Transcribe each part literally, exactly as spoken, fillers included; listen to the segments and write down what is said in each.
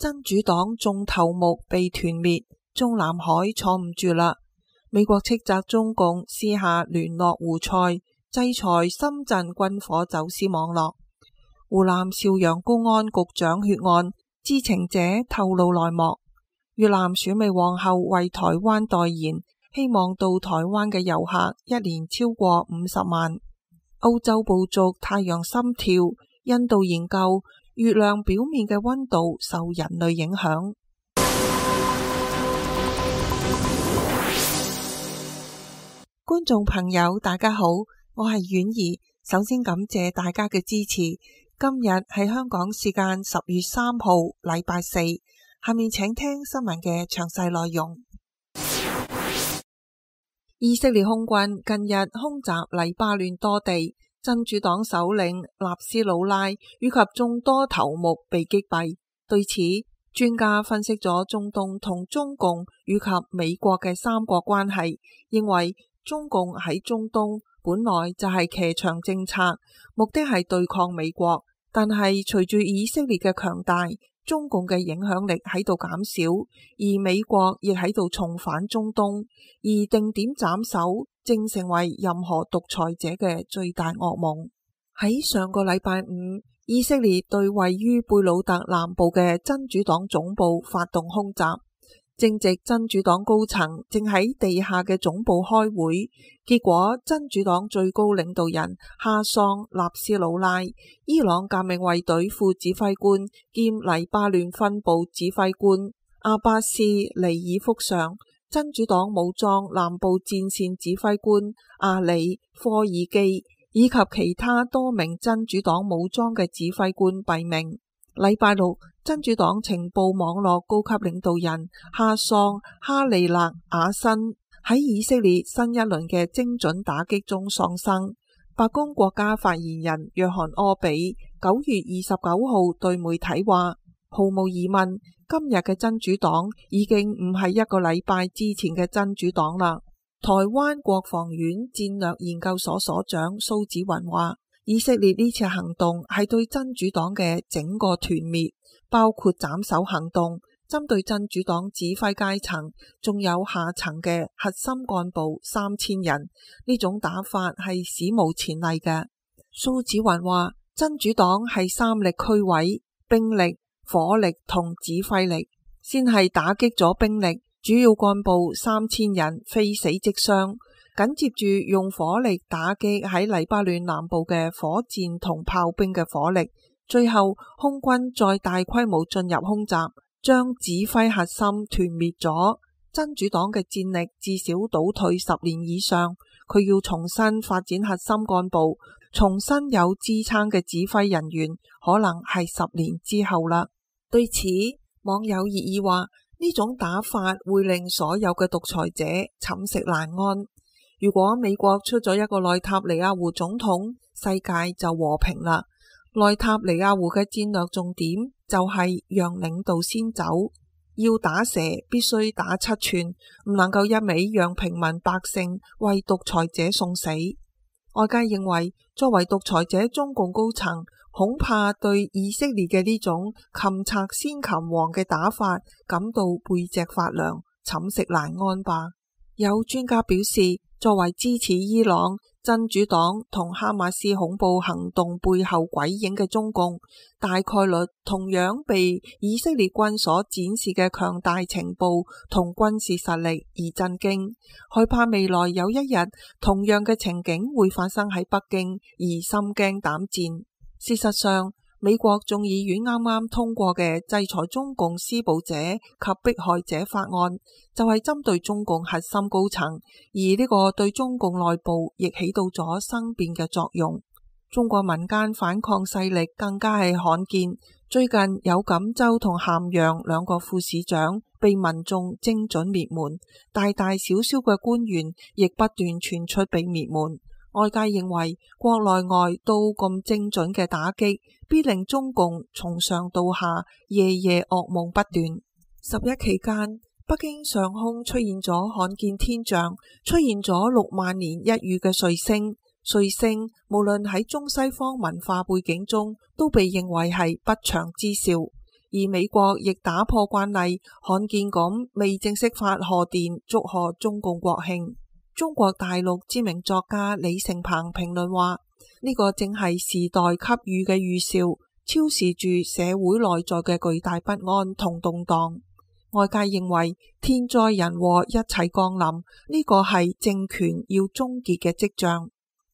真主黨眾頭目被團滅，中南海坐唔住啦。美國斥責中共私下聯絡胡塞，制裁深圳軍火走私網絡。湖南邵陽公安局長血案，知情者透露內幕。越南選美皇后為台灣代言，希望到台灣嘅遊客一年超過五十萬。歐洲部族太陽心跳，印度研究月亮表面嘅溫度受人類影響。觀眾朋友大家好，我係婉兒，首先感謝大家嘅支持。今日係香港時間十月三號禮拜四，下面請聽新聞嘅詳細內容。以色列空軍近日空襲黎巴嫩多地，真主黨首領納斯魯拉以及眾多頭目被擊斃。對此，專家分析咗中東同中共以及美國嘅三國關係，認為中共喺中東本來就係騎牆政策，目的係對抗美國，但係隨住以色列嘅強大，中共嘅影響力喺度減少，而美國亦喺度重返中東，而定點斬首正成為任何獨裁者嘅最大噩夢。喺上個禮拜五，以色列對位於貝魯特南部嘅真主黨總部發動空襲，正值真主黨高層正喺地下嘅總部開會，結果真主黨最高領導人哈桑納斯魯拉、伊朗革命衛隊副指揮官兼黎巴嫩分部指揮官阿巴斯尼爾福上、真主黨武裝南部戰線指揮官阿里科爾基以及其他多名真主黨武裝嘅指揮官斃命。禮拜六，真主黨情報網絡高級領導人哈桑哈利勒雅辛喺以色列新一輪嘅精準打擊中喪生。白宮國家發言人約翰柯比九月二十九號對媒體話，毫無疑問，今日嘅真主黨已經唔係一個禮拜之前嘅真主黨啦。台灣國防院戰略研究所所長蘇紫雲話，以色列呢次行動係對真主黨嘅整個團滅，包括斬首行動，針對真主黨指揮階層，仲有下層嘅核心幹部三千人，呢種打法係史無前例嘅。蘇紫雲話，真主黨係三力俱毀，兵力、火力同指揮力，先係打擊咗兵力，主要幹部三千人非死即傷，緊接住用火力打擊喺黎巴嫩南部嘅火箭同炮兵嘅火力，最後空軍再大規模進入空襲，將指揮核心團滅咗。真主黨嘅戰力至少倒退十年以上，佢要重新發展核心幹部，重新有支撐嘅指揮人員，可能係十年之後啦。對此，網友熱議話，呢種打法會令所有嘅獨裁者寢食難安。如果美國出咗一個內塔尼亞胡總統，世界就和平啦。內塔尼亞胡嘅戰略重點就係讓領導先走，要打蛇必須打七寸，唔能夠一味讓平民百姓為獨裁者送死。外界認為，作為獨裁者中共高層，恐怕對以色列嘅呢種擒賊先擒王嘅打法感到背脊發涼，寢食難安吧。有專家表示，作為支持伊朗、真主黨同哈馬斯恐怖行動背後鬼影嘅中共，大概率同樣被以色列軍所展示嘅強大情報同軍事實力而震驚，害怕未來有一日同樣嘅情景會發生喺北京而心驚膽戰。事實上，美國眾議院啱啱通過嘅制裁中共施暴者及迫害者法案，就係針對中共核心高層，而呢個對中共內部亦起到咗生變嘅作用。中國民間反抗勢力更加係罕見，最近有錦州同咸陽兩個副市長被民眾精準滅門，大大小小嘅官員亦不斷傳出被滅門。外界認為，國內外都咁精準嘅打擊，必令中共從上到下夜夜噩夢不斷。十一期間，北京上空出現咗罕見天象，出現咗六萬年一遇嘅彗星。彗星無論喺中西方文化背景中，都被認為係不祥之兆。 而美國亦打破慣例，罕見咁未正式發賀電祝賀中共國慶。中國大陸知名作家李成鵬評論話：呢個正係時代給予嘅預兆，昭示住社會內在嘅巨大不安同動盪。外界認為天災人禍一齊降臨，呢個係政權要終結嘅跡象。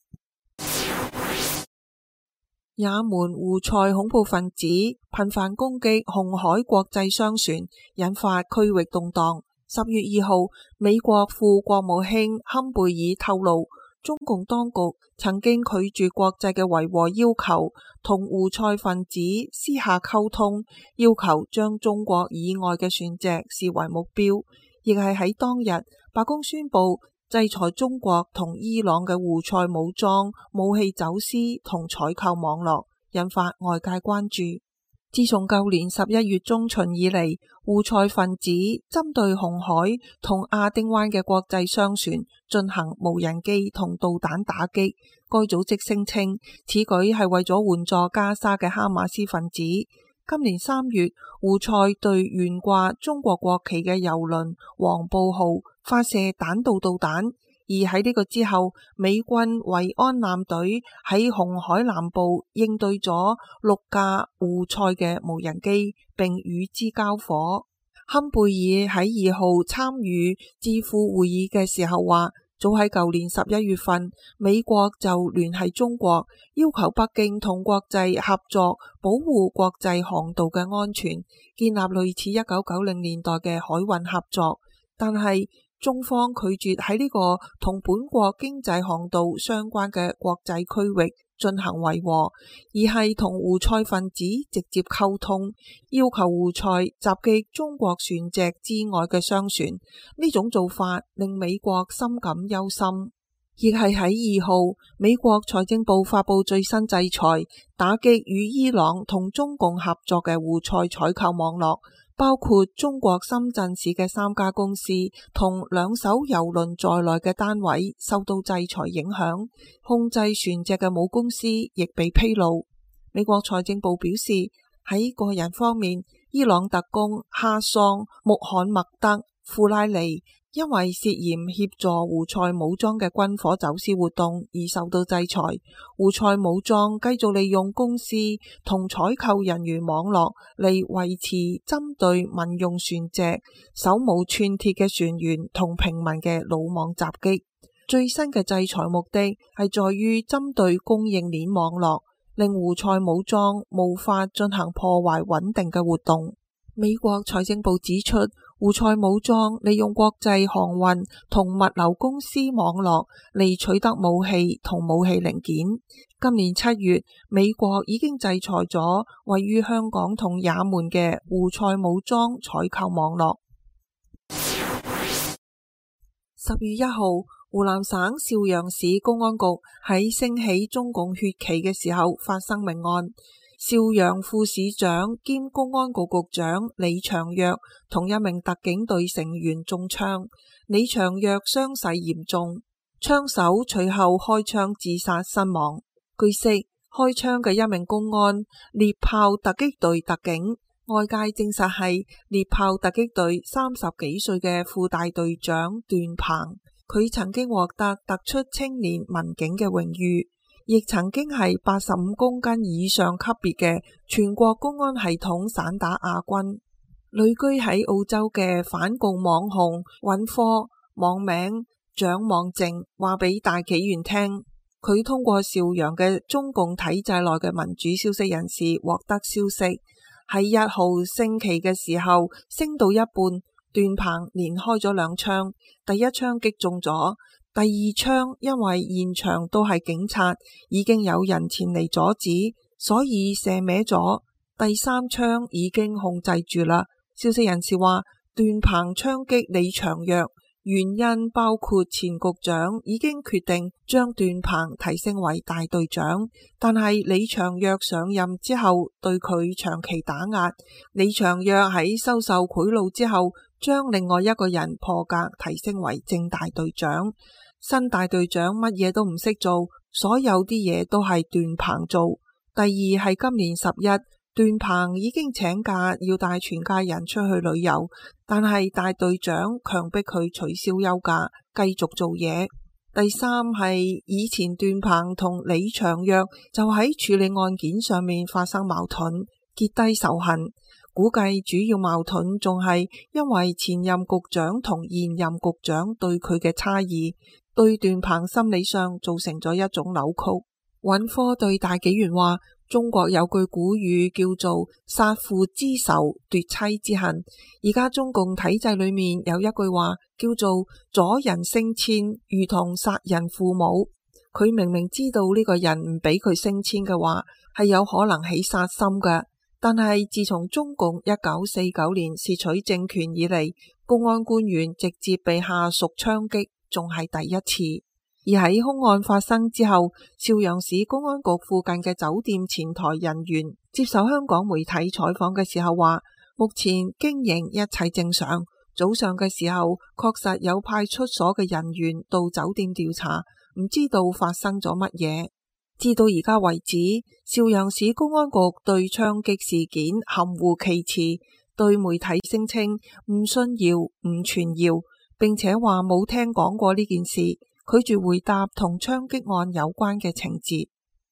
也門胡塞恐怖分子頻繁攻擊紅海國際商船，引發區域動盪。十月二號，美國副國務卿坎貝爾透露，中共當局曾經拒絕國際嘅維和要求，同胡塞分子私下溝通，要求將中國以外嘅船隻視為目標。亦係喺當日，白宮宣布制裁中國同伊朗嘅胡塞武裝武器走私同採購網絡，引發外界關注。自從舊年十一月中旬以嚟，胡塞分子針對紅海同亞丁灣嘅國際商船進行無人機同導彈打擊。該組織聲稱，此舉係為咗援助加沙嘅哈馬斯分子。今年三月，胡塞對懸掛中國國旗嘅郵輪黃埔號發射彈道導彈。而喺呢個之後，美軍維安艦隊喺紅海南部應對咗六架胡塞嘅無人機，並與之交火。坎貝爾喺二號參與智庫會議嘅時候話，早喺舊年十一月份，美國就聯繫中國，要求北京同國際合作保護國際航道嘅安全，建立類似一九九零年代嘅海運合作。但係中方拒絕喺呢個同本國經濟航道相關嘅國際區域進行維和，而係同胡塞分子直接溝通，要求胡塞襲擊中國船隻之外嘅商船。呢種做法令美國深感憂心。亦係喺二號，美國財政部發佈最新制裁，打擊與伊朗同中共合作嘅胡塞採購網絡。包括中國深圳市嘅三家公司同兩艘郵輪在內嘅單位受到制裁影響，控制船隻嘅母公司亦被披露。美國財政部表示，喺個人方面，伊朗特工哈桑、穆罕默德、庫拉尼因為涉嫌協助胡塞武裝嘅軍火走私活動而受到制裁。胡塞武裝繼續利用公司同採購人員網絡嚟維持針對民用船隻、手無寸鐵嘅船員同平民嘅魯莽襲擊。最新嘅制裁目的係在於針對供應鏈網絡，令胡塞武裝無法進行破壞穩定嘅活動。美國財政部指出，胡塞武裝利用國際航運同物流公司網絡嚟取得武器同武器零件。今年七月，美國已經制裁咗位於香港同也門嘅胡塞武裝採購網絡。十月一號，湖南省邵陽市公安局喺升起中共血旗嘅時候發生命案。邵陽副市長兼公安局局長李長躍同一名特警隊成員中槍，李長躍傷勢嚴重，槍手隨後開槍自殺身亡。據悉，開槍嘅一名公安獵豹突擊隊特警，外界證實係獵豹突擊隊三十幾歲嘅副大隊長段鵬，佢曾經獲得突出青年民警嘅榮譽，亦曾經係八十五公斤以上級別嘅全國公安系統散打亞軍。旅居喺澳洲嘅反共網紅尹科網名蔣望靜話俾大紀元聽，佢通過邵陽嘅中共體制內嘅民主消息人士獲得消息，喺一號升旗嘅時候升到一半，段鵬連開咗兩槍，第一槍擊中咗，第二槍因為現場都係警察，已經有人前嚟阻止，所以射歪咗。第三槍已經控制住啦。消息人士話，段鵬槍擊李長躍，原因包括前局長已經決定將段鵬提升為大隊長，但係李長躍上任之後對佢長期打壓。李長躍喺收受賄賂之後，將另外一個人破格提升為正大隊長。新大隊長乜嘢都唔識做，所有啲嘢都係段鵬做。第二係今年十一， 段鵬已經請假要帶全家人出去旅遊，但係大隊長強迫佢取消休假，繼續做嘢。第三係以前段鵬同李長約就喺處理案件上面發生矛盾，結低仇恨，估計主要矛盾仲係因為前任局長同現任局長對佢嘅差異，對段鵬心理上造成咗一種扭曲。尹科對大紀元話，中國有句古語叫做殺父之仇，奪妻之恨。而家中共體制裏面有一句話叫做阻人升遷，如同殺人父母。佢明明知道呢個人唔俾佢升遷嘅話係有可能起殺心嘅，但係自從中共一九四九年竊取政權以嚟，公安官員直接被下屬槍擊，仲係第一次。而喺兇案發生之後，邵陽市公安局附近嘅酒店前台人員接受香港媒體採訪嘅時候話，目前經營一切正常。早上嘅時候確實有派出所嘅人員到酒店調查，唔知道發生咗乜嘢。至到而家為止，邵陽市公安局對槍擊事件含糊其辭，對媒體聲稱唔信謠唔傳謠，並且話冇聽講過呢件事，拒絕回答同槍擊案有關嘅情節。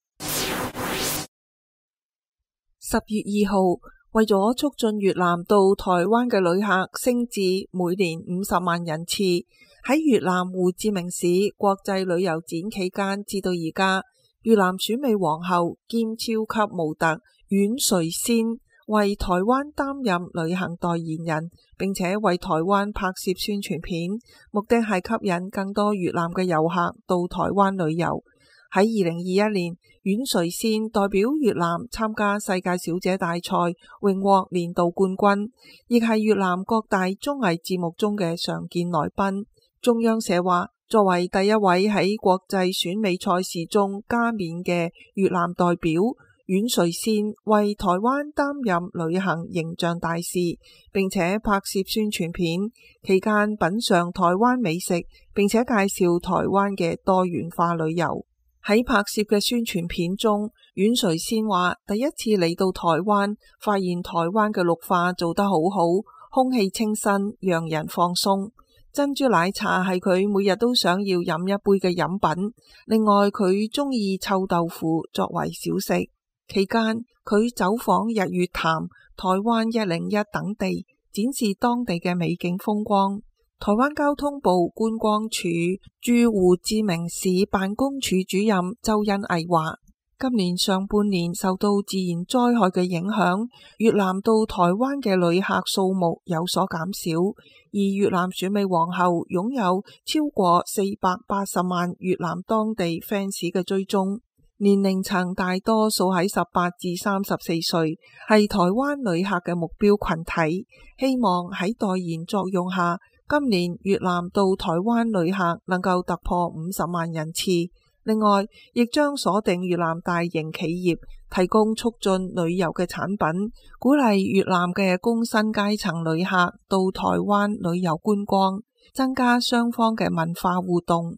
十月二號，為咗促進越南到台灣嘅旅客升至每年五十萬人次，喺越南胡志明市國際旅遊展期間至到而家，越南選美皇后兼超級模特阮瑞仙為台灣擔任旅行代言人，並且為台灣拍攝宣傳片，目的係吸引更多越南嘅遊客到台灣旅遊。喺二零二一年，阮瑞仙代表越南參加世界小姐大賽，榮獲年度冠軍，亦係越南各大綜藝節目中嘅常見來賓。中央社話，作為第一位喺國際選美賽事中加冕嘅越南代表，阮瑞仙為台灣擔任旅行形象大使，並且拍攝宣傳片，期間品嘗台灣美食，並且介紹台灣嘅多元化旅遊。喺拍攝嘅宣傳片中，阮瑞仙話第一次嚟到台灣，發現台灣嘅綠化做得好好，空氣清新，讓人放鬆。珍珠奶茶係佢每日都想要飲一杯嘅飲品。另外，佢中意臭豆腐作為小食。期間，佢走訪日月潭、台灣一零一等地，展示當地嘅美景風光。台灣交通部觀光處駐胡志明市辦公處主任周恩毅話，今年上半年受到自然災害嘅影響，越南到台灣嘅旅客數目有所減少，而越南選美皇后擁有超過四百八十萬越南當地 fans 嘅追蹤，年齡層大多數喺十八至三十四歲，係台灣旅客嘅目標群體。希望喺代言作用下，今年越南到台灣旅客能夠突破五十萬人次。另外，亦將鎖定越南大型企業，提供促進旅遊嘅產品，鼓勵越南嘅工薪階層旅客到台灣旅遊觀光，增加雙方嘅文化互動。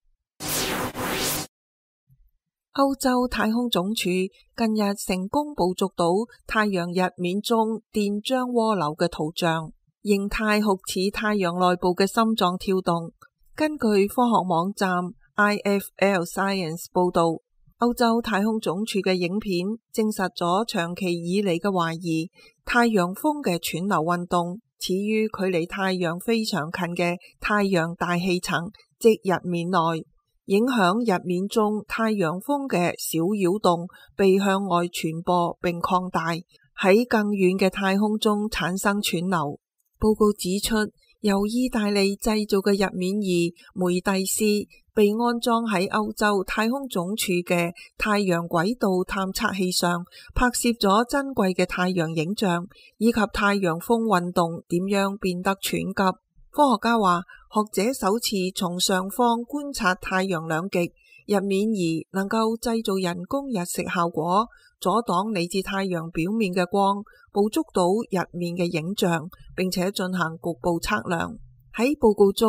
歐洲太空總署近日成功捕捉到太陽日冕中電漿渦流嘅圖像，形態酷似太陽內部嘅心臟跳動。根據科學網站 I F L Science 報道，歐洲太空總署嘅影片證實咗長期以嚟嘅懷疑，太陽風嘅串流運動始於距離太陽非常近嘅太陽大氣層，即日冕內，影響日冕中太陽風嘅小擾動被向外傳播並擴大，喺更遠嘅太空中產生串流。報告指出，由意大利製造嘅日冕儀梅蒂斯被安裝喺歐洲太空總署嘅太陽軌道探測器上，拍攝咗珍貴嘅太陽影像，以及太陽風運動點樣變得湍急。科學家話，學者首次從上方觀察太陽兩極，日冕儀能夠製造人工日食效果，阻擋嚟自太陽表面嘅光，捕捉到日面嘅影像，並且進行局部測量。喺報告中，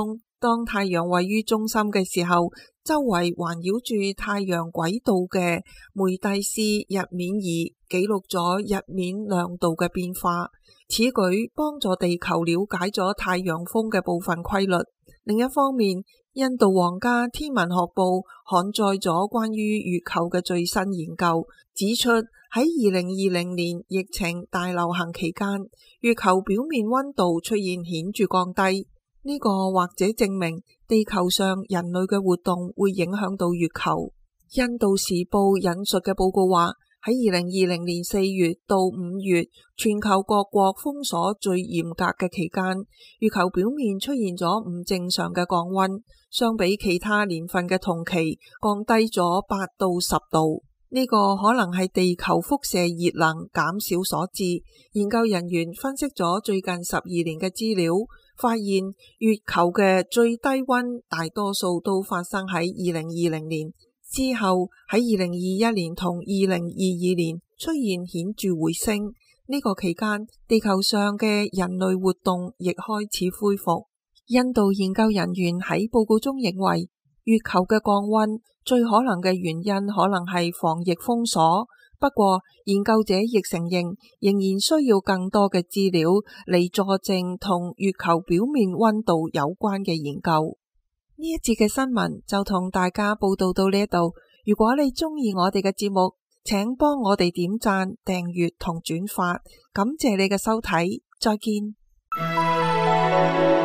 當太陽位於中心嘅時候，周圍環繞住太陽軌道嘅梅蒂斯日冕儀記錄咗日冕亮度嘅變化。此舉幫助地球了解咗太陽風嘅部分規律。另一方面，印度皇家天文學報刊載咗關於月球嘅最新研究，指出喺二零二零年疫情大流行期間，月球表面溫度出現顯著降低。呢個或者證明地球上人類嘅活動會影響到月球。印度時報引述嘅報告話，喺二零二零年四月到五月，全球各國封鎖最嚴格嘅期間，月球表面出現咗唔正常嘅降溫，相比其他年份嘅同期降低咗八到十度。呢個可能係地球輻射熱能減少所致。研究人員分析咗最近十二年嘅資料，發現月球嘅最低溫大多數都發生喺二零二零年之後，喺二零二一年同二零二二年出現顯著回升。呢個期間，地球上嘅人類活動亦開始恢復。印度研究人員喺報告中認為，月球嘅降溫最可能嘅原因可能係防疫封鎖。不過，研究者亦承認仍然需要更多嘅資料嚟佐證同月球表面溫度有關嘅研究。呢一節嘅新聞就同大家報道到呢度。如果你鍾意我哋嘅節目，請幫我哋點讚、訂閱同轉發，感謝你嘅收睇，再見。